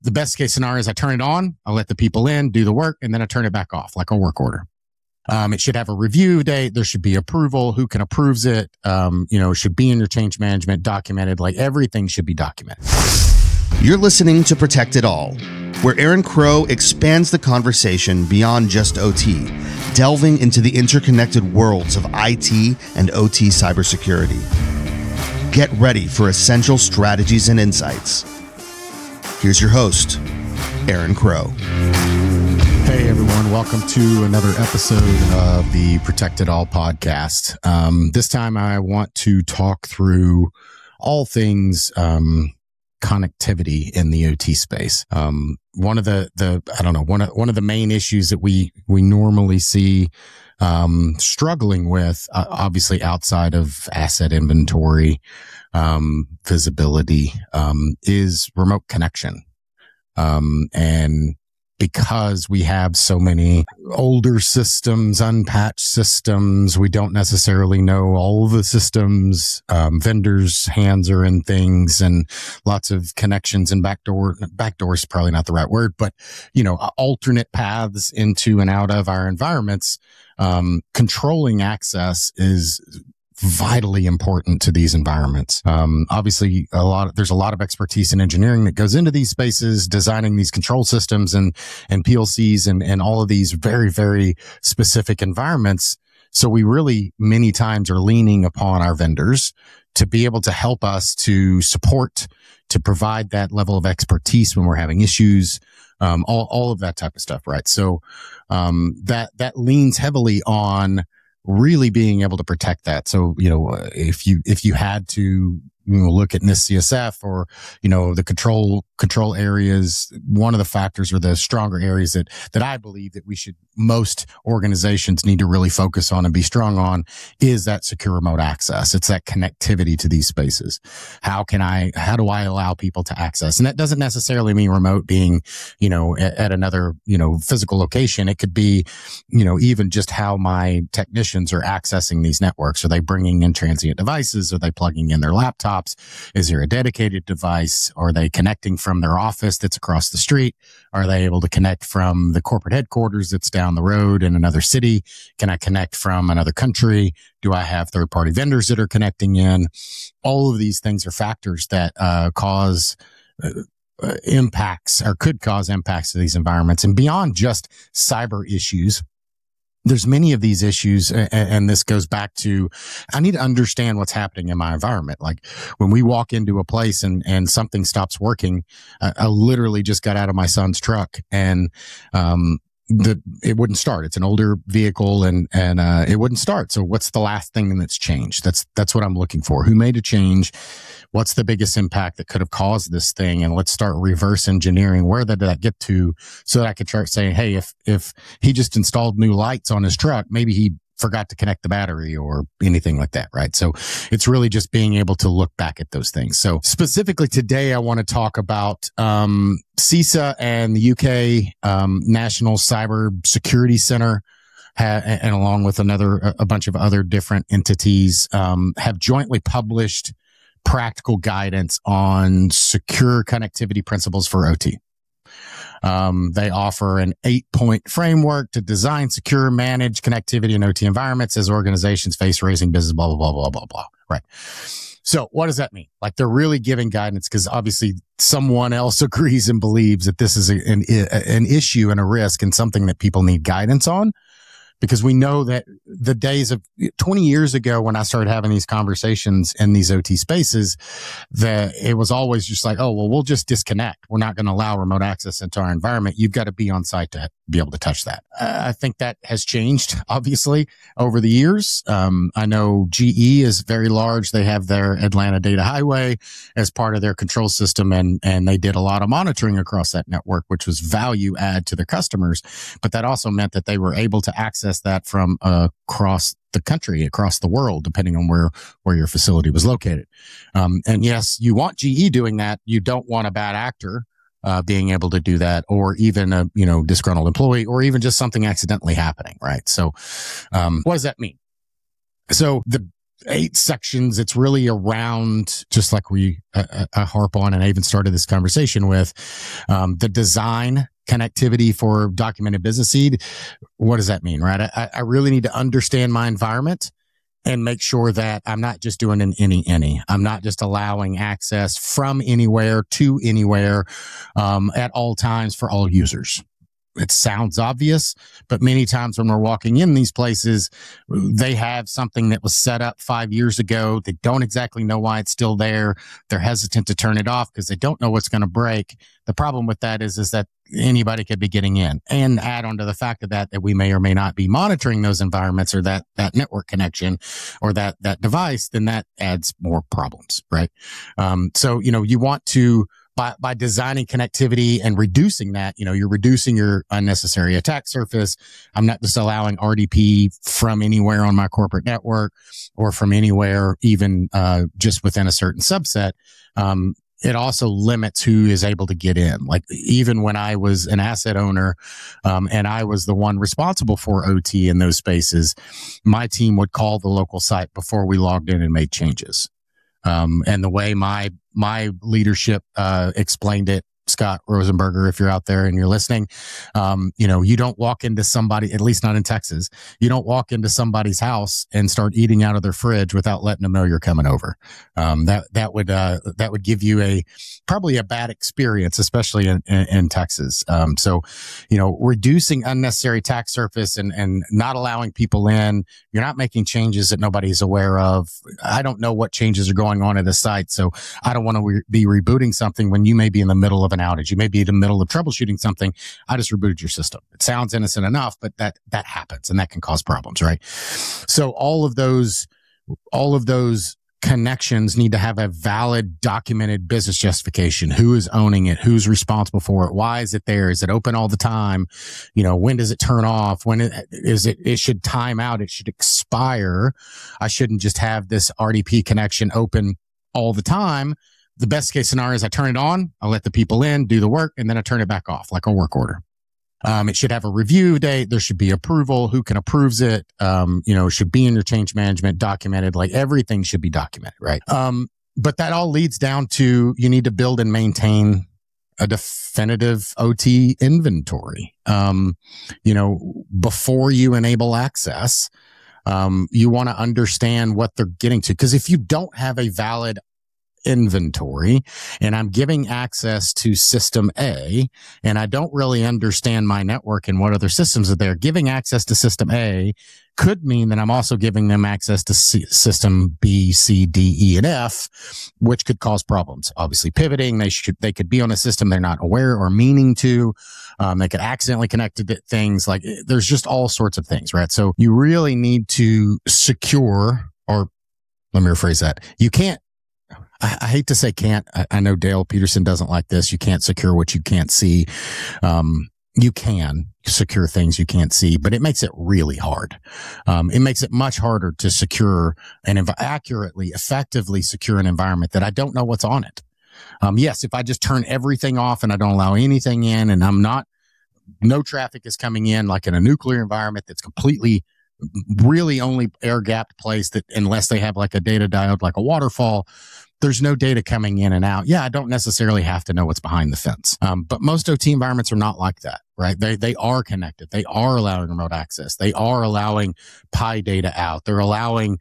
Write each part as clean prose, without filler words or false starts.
the best case scenario is I turn it on, I let the people in, do the work, and then I turn it back off like a work order. It should have a review date. There should be approval. Who can approves it? It should be in your change management documented. Like everything should be documented. You're listening to Protect It All, where Aaron Crow expands the conversation beyond just OT, delving into the interconnected worlds of IT and OT cybersecurity. Get ready for essential strategies and insights. Here's your host, Aaron Crow. Hey everyone, welcome to another episode of the Protect It All podcast. This time I want to talk through all things connectivity in the OT space. One of the main issues that we normally see struggling with, obviously outside of asset inventory, visibility, is remote connection. And because we have so many older systems, unpatched systems, we don't necessarily know all the systems. Vendors' hands are in things and lots of connections and backdoor is probably not the right word, but, alternate paths into and out of our environments. Controlling access is vitally important to these environments. Obviously there's a lot of expertise in engineering that goes into these spaces, designing these control systems and PLCs and all of these very, very specific environments. So we really many times are leaning upon our vendors to be able to help us to support, to provide that level of expertise when we're having issues, all of that type of stuff, right? So, that leans heavily on really being able to protect that. So, if you had to look at NIST CSF or, the control areas, one of the factors or the stronger areas that I believe that most organizations need to really focus on and be strong on is that secure remote access. It's that connectivity to these spaces. How do I allow people to access? And that doesn't necessarily mean remote being, at another, physical location. It could be, even just how my technicians are accessing these networks. Are they bringing in transient devices? Are they plugging in their laptops? Is there a dedicated device? Are they connecting from their office that's across the street? Are they able to connect from the corporate headquarters that's down the road in another city? Can I connect from another country? Do I have third-party vendors that are connecting in? All of these things are factors that cause impacts or could cause impacts to these environments. And beyond just cyber issues, there's many of these issues, and this goes back to, I need to understand what's happening in my environment. Like when we walk into a place and something stops working, I literally just got out of my son's truck and, it wouldn't start. It's an older vehicle and it wouldn't start. So what's the last thing that's changed? That's what I'm looking for. Who made a change? What's the biggest impact that could have caused this thing? And let's start reverse engineering. Where did that get to so that I could start saying, hey, if he just installed new lights on his truck, maybe he forgot to connect the battery or anything like that, right? So it's really just being able to look back at those things. So specifically today, I want to talk about CISA and the UK National Cyber Security Center, and along with a bunch of other different entities, have jointly published practical guidance on secure connectivity principles for OT. They offer an 8-point framework to design, secure, manage connectivity in OT environments as organizations face raising business, blah, blah, blah, blah, blah, blah. Right. So what does that mean? Like they're really giving guidance because obviously someone else agrees and believes that this is an issue and a risk and something that people need guidance on. Because we know that the days of 20 years ago when I started having these conversations in these OT spaces, that it was always just like, oh, well, we'll just disconnect. We're not going to allow remote access into our environment. You've got to be on site to be able to touch that. I think that has changed, obviously, over the years. I know GE is very large. They have their Atlanta Data Highway as part of their control system, and they did a lot of monitoring across that network, which was value add to their customers. But that also meant that they were able to access that from across the country, across the world, depending on where your facility was located. And yes, you want GE doing that. You don't want a bad actor being able to do that, or even a disgruntled employee, or even just something accidentally happening, right? So what does that mean? So 8 sections. It's really around, just like we harp on, and I even started this conversation with, the design connectivity for documented business seed. What does that mean, right? I really need to understand my environment and make sure that I'm not just doing an any. I'm not just allowing access from anywhere to anywhere at all times for all users. It sounds obvious, but many times when we're walking in these places, they have something that was set up 5 years ago. They don't exactly know why it's still there. They're hesitant to turn it off because they don't know what's going to break. The problem with that is that anybody could be getting in, and add on to the fact of that we may or may not be monitoring those environments or that network connection or that device, then that adds more problems, right? So, you want to, by designing connectivity and reducing that, you're reducing your unnecessary attack surface. I'm not just allowing RDP from anywhere on my corporate network or from anywhere, even just within a certain subset. It also limits who is able to get in. Like, even when I was an asset owner, and I was the one responsible for OT in those spaces, my team would call the local site before we logged in and made changes. And the way my leadership explained it, Scott Rosenberger, if you're out there and you're listening, you don't walk into somebody, at least not in Texas, you don't walk into somebody's house and start eating out of their fridge without letting them know you're coming over. That would give you probably a bad experience, especially in Texas. So, reducing unnecessary attack surface and not allowing people in. You're not making changes that nobody's aware of. I don't know what changes are going on at a site, so I don't want to be rebooting something when you may be in the middle of an outage. You may be in the middle of troubleshooting something. I just rebooted your system. It sounds innocent enough, but that happens, and that can cause problems, right? So all of those connections need to have a valid, documented business justification. Who is owning it? Who's responsible for it? Why is it there? Is it open all the time? When does it turn off? When it should time out. It should expire. I shouldn't just have this RDP connection open all the time. The best case scenario is I turn it on, I let the people in, do the work, and then I turn it back off like a work order. It should have a review date. There should be approval. Who can approves it? It should be in your change management documented. Like, everything should be documented, right? But that all leads down to, you need to build and maintain a definitive OT inventory. Before you enable access, you want to understand what they're getting to. Because if you don't have a valid inventory and I'm giving access to system A and I don't really understand my network and what other systems are there, giving access to system A could mean that I'm also giving them access to system B, C, D, E, and F, which could cause problems. Obviously, pivoting, they could be on a system they're not aware or meaning to. They could accidentally connect to things. Like, there's just all sorts of things, right? So you really need to secure, or let me rephrase that. You can't, I hate to say can't. I know Dale Peterson doesn't like this. You can't secure what you can't see. You can secure things you can't see, but it makes it really hard. It makes it much harder to secure and accurately, effectively secure an environment that I don't know what's on it. Yes, if I just turn everything off and I don't allow anything in, and no traffic is coming in, like in a nuclear environment that's completely, really only air gapped place, that unless they have like a data diode, like a waterfall, there's no data coming in and out. Yeah, I don't necessarily have to know what's behind the fence. But most OT environments are not like that, right? They are connected. They are allowing remote access. They are allowing PI data out. They're allowing,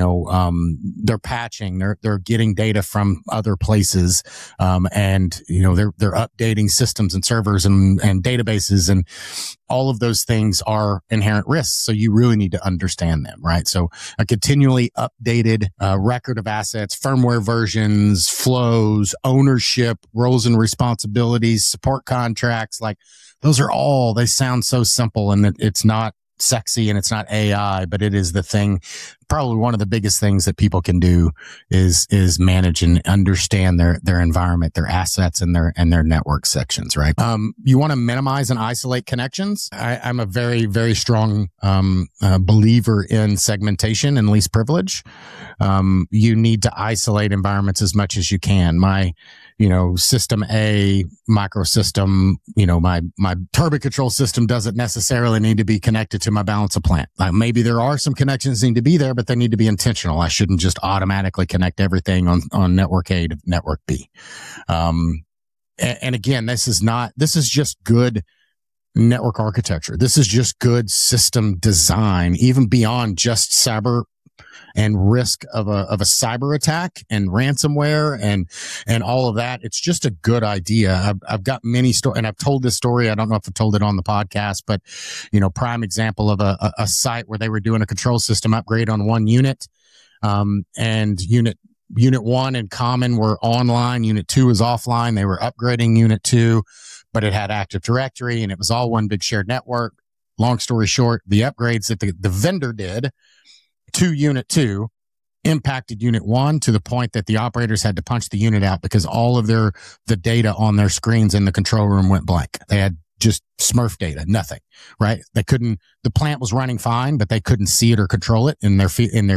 they're patching. They're getting data from other places. And they're updating systems and servers and databases, and all of those things are inherent risks. So you really need to understand them, right? So a continually updated record of assets, firmware versions, flows, ownership, roles and responsibilities, support contracts, like those are all, they sound so simple, and it's not sexy and it's not AI, but it is the thing. Probably one of the biggest things that people can do is manage and understand their environment, their assets, and their network sections, right? You want to minimize and isolate connections. I'm a very, very strong believer in segmentation and least privilege. You need to isolate environments as much as you can. My system A microsystem, my turbine control system doesn't necessarily need to be connected to my balance of plant. Maybe there are some connections that need to be there, but they need to be intentional. I shouldn't just automatically connect everything on network A to network B. And again, this is just good network architecture. This is just good system design, even beyond just cyber and risk of a cyber attack and ransomware and all of that. It's just a good idea. I've got many stories, and I've told this story. I don't know if I've told it on the podcast, but prime example of a site where they were doing a control system upgrade on one unit, and unit 1 and common were online. Unit 2 was offline. They were upgrading unit 2, but it had Active Directory and it was all one big shared network. Long story short, the upgrades that the vendor did to unit 2 impacted unit 1 to the point that the operators had to punch the unit out because all of the data on their screens in the control room went blank. They had just Smurf data, nothing, right? The plant was running fine, but they couldn't see it or control it in their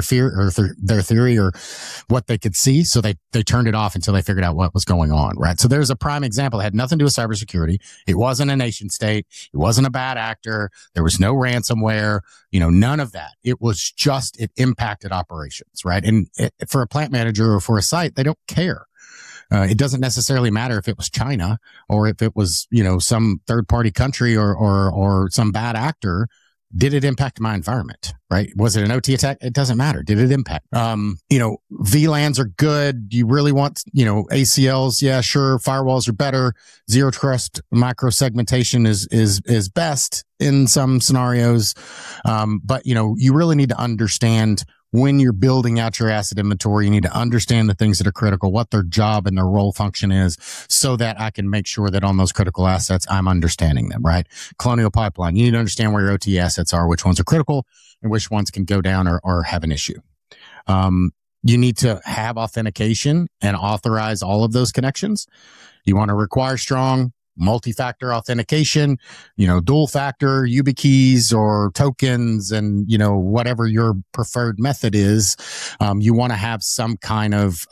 theory or what they could see. So they turned it off until they figured out what was going on, right? So there's a prime example. It had nothing to do with cybersecurity. It wasn't a nation state. It wasn't a bad actor. There was no ransomware, none of that. It was just, it impacted operations, right? And for a plant manager or for a site, they don't care. It doesn't necessarily matter if it was China or if it was, some third party country or some bad actor. Did it impact my environment, right? Was it an OT attack? It doesn't matter. Did it impact? VLANs are good. You really want, ACLs? Yeah, sure. Firewalls are better. Zero trust microsegmentation is best in some scenarios. But you really need to understand when you're building out your asset inventory, you need to understand the things that are critical, what their job and their role function is, so that I can make sure that on those critical assets, I'm understanding them, right? Colonial Pipeline, you need to understand where your OT assets are, which ones are critical and which ones can go down or have an issue. You need to have authentication and authorize all of those connections. You want to require strong multi-factor authentication, dual factor, YubiKeys or tokens, and, whatever your preferred method is. You want to have some kind of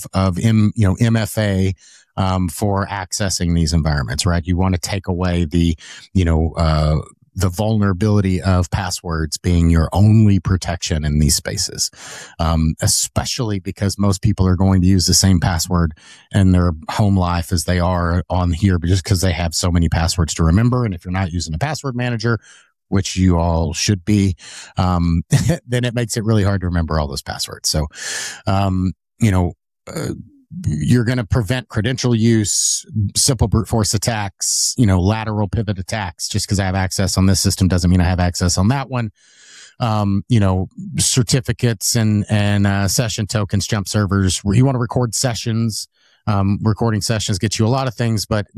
MFA, for accessing these environments, right? You want to take away the vulnerability of passwords being your only protection in these spaces, especially because most people are going to use the same password in their home life as they are on here, just because they have so many passwords to remember. And if you're not using a password manager, which you all should be, then it makes it really hard to remember all those passwords. So, you're going to prevent credential use, simple brute force attacks, lateral pivot attacks. Just because I have access on this system doesn't mean I have access on that one. Certificates and session tokens, jump servers. You want to record sessions. Recording sessions get you a lot of things, but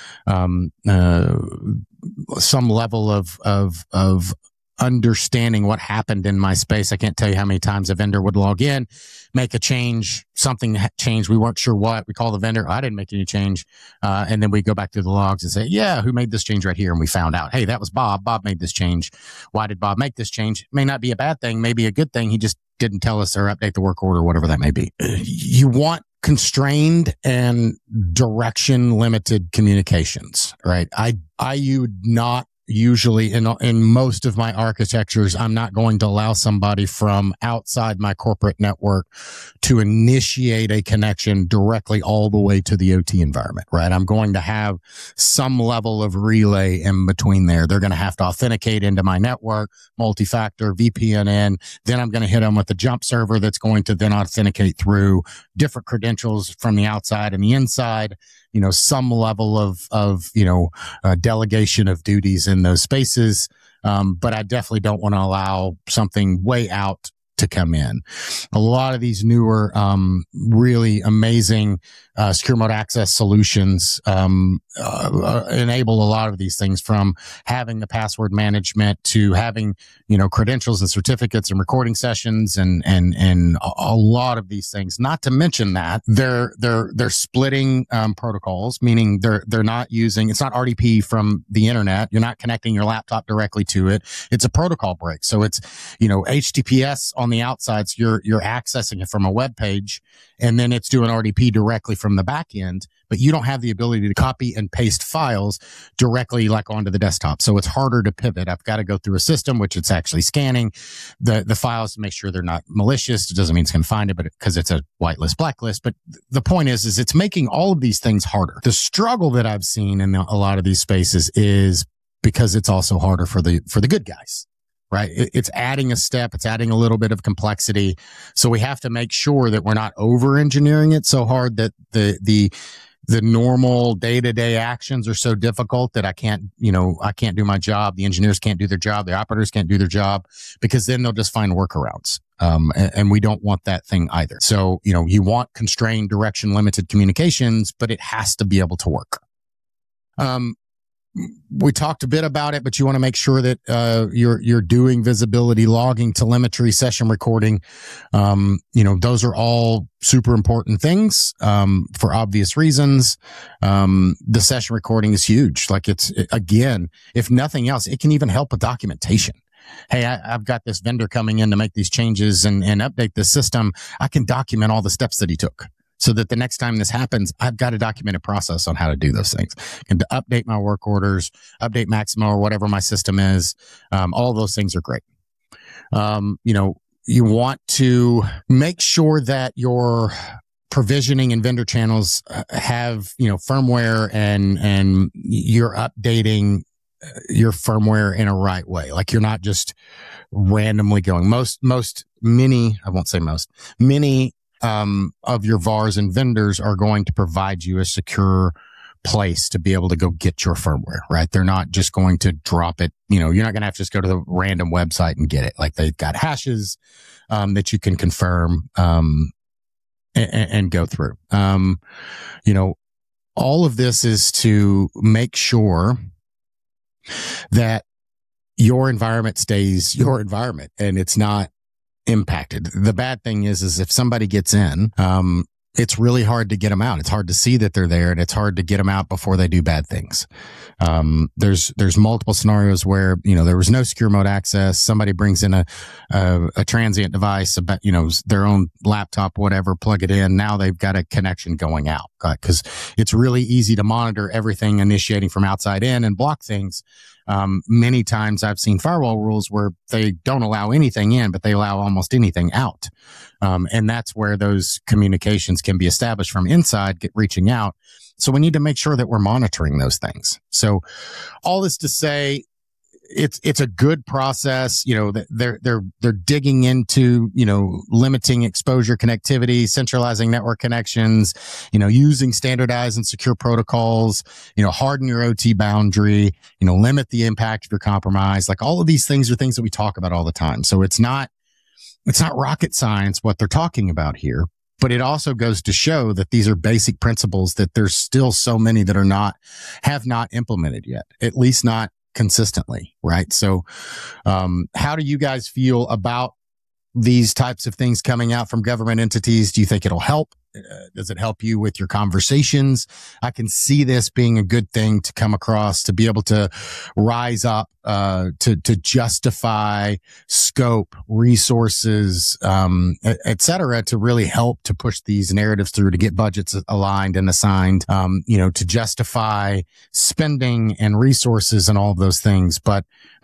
some level of understanding what happened in my space. I can't tell you how many times a vendor would log in, make a change, something changed. We weren't sure what. We call the vendor. I didn't make any change. And then we go back through the logs and say, yeah, who made this change right here? And we found out, hey, that was Bob. Bob made this change. Why did Bob make this change? It may not be a bad thing, maybe a good thing. He just didn't tell us or update the work order, whatever that may be. You want constrained and direction limited communications, right? I would not usually in most of my architectures, I'm not going to allow somebody from outside my corporate network to initiate a connection directly all the way to the OT environment, right? I'm going to have some level of relay in between there. They're going to have to authenticate into my network, multi-factor, VPN in. Then I'm going to hit them with a jump server that's going to then authenticate through different credentials from the outside and the inside. Some level of delegation of duties in those spaces. But I definitely don't want to allow something way out to come in. A lot of these newer, really amazing, secure mode access solutions, enable a lot of these things, from having the password management to having, credentials and certificates and recording sessions and a lot of these things. Not to mention that they're splitting, protocols, meaning they're not using, it's not RDP from the internet. You're not connecting your laptop directly to it. It's a protocol break. So it's, HTTPS on on the outside. So you're accessing it from a web page, and then it's doing RDP directly from the back end, but you don't have the ability to copy and paste files directly like onto the desktop. So it's harder to pivot. I've got to go through a system, which it's actually scanning the files to make sure they're not malicious. It doesn't mean it's going to find it, but because it's a whitelist, blacklist. But the point is it's making all of these things harder. The struggle that I've seen in a lot of these spaces is because it's also harder for the good guys, right? It's adding a step. It's adding a little bit of complexity. So we have to make sure that we're not over engineering it so hard that the normal day-to-day actions are so difficult that I can't do my job. The engineers can't do their job. The operators can't do their job, because then they'll just find workarounds. And we don't want that thing either. So, you want constrained, direction limited communications, but it has to be able to work. We talked a bit about it, but you want to make sure that you're doing visibility, logging, telemetry, session recording. Those are all super important things for obvious reasons. The session recording is huge. Like again, if nothing else, it can even help with documentation. Hey, I've got this vendor coming in to make these changes and update the system. I can document all the steps that he took, so that the next time this happens, I've got a documented process on how to do those things, and to update my work orders, update Maximo or whatever my system is. All of those things are great. You want to make sure that your provisioning and vendor channels have, firmware and you're updating your firmware in a right way. Like you're not just randomly going. Many of your VARs and vendors are going to provide you a secure place to be able to go get your firmware, right? They're not just going to drop it. You're not going to have to just go to the random website and get it. Like they've got hashes, that you can confirm, and go through. All of this is to make sure that your environment stays your environment and it's not impacted. The bad thing is if somebody gets in, it's really hard to get them out. It's hard to see that they're there, and it's hard to get them out before they do bad things. There's multiple scenarios where, there was no secure mode access. Somebody brings in a transient device, about, their own laptop, whatever, plug it in. Now they've got a connection going out, because it's really easy to monitor everything initiating from outside in and block things. Many times I've seen firewall rules where they don't allow anything in, but they allow almost anything out. And that's where those communications can be established from inside, reaching out. So we need to make sure that we're monitoring those things. So all this to say, it's a good process. They're digging into, limiting exposure connectivity, centralizing network connections, using standardized and secure protocols, harden your OT boundary, limit the impact of your compromise. Like all of these things are things that we talk about all the time. So it's not rocket science what they're talking about here, but it also goes to show that these are basic principles that there's still so many that have not implemented yet, at least not consistently, right? So, how do you guys feel about these types of things coming out from government entities? Do you think it'll help? Does it help you with your conversations? I can see this being a good thing to come across, to be able to rise up, to justify scope, resources, et cetera, to really help to push these narratives through, to get budgets aligned and assigned, to justify spending and resources and all of those things. But,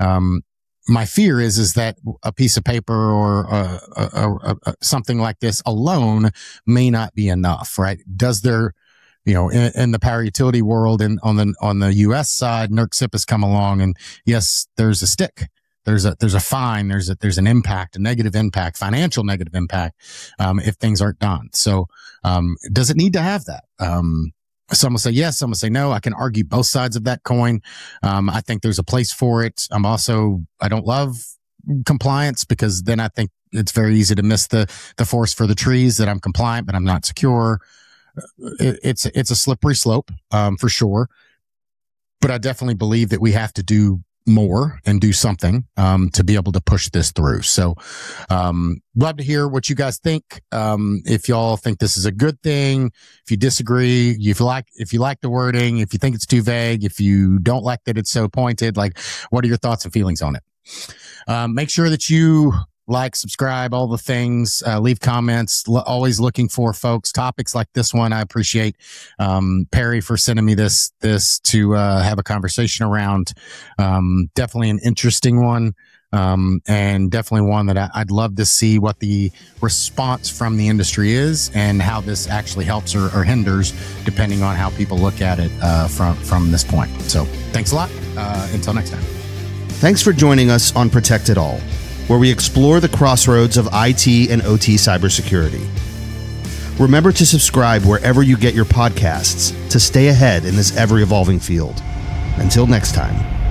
my fear is that a piece of paper or something like this alone may not be enough, right? Does there, in the power utility world and on the US side, NERC CIP has come along, and yes, there's a stick. There's a fine. There's an impact, a negative impact, financial negative impact, if things aren't done. So, does it need to have that? Some will say yes, some will say no. I can argue both sides of that coin. I think there's a place for it. I don't love compliance, because then I think it's very easy to miss the forest for the trees, that I'm compliant, but I'm not secure. It's a slippery slope, for sure. But I definitely believe that we have to do more and do something, to be able to push this through. So, love to hear what you guys think. If y'all think this is a good thing, if you disagree, if you like the wording, if you think it's too vague, if you don't like that it's so pointed, like, what are your thoughts and feelings on it? Make sure that you like, subscribe, all the things, leave comments, always looking for topics like this one. I appreciate, Perry for sending me this to, have a conversation around. Definitely an interesting one. And definitely one that I'd love to see what the response from the industry is and how this actually helps or hinders, depending on how people look at it, from this point. So thanks a lot. Until next time. Thanks for joining us on Protect It All, where we explore the crossroads of IT and OT cybersecurity. Remember to subscribe wherever you get your podcasts to stay ahead in this ever-evolving field. Until next time.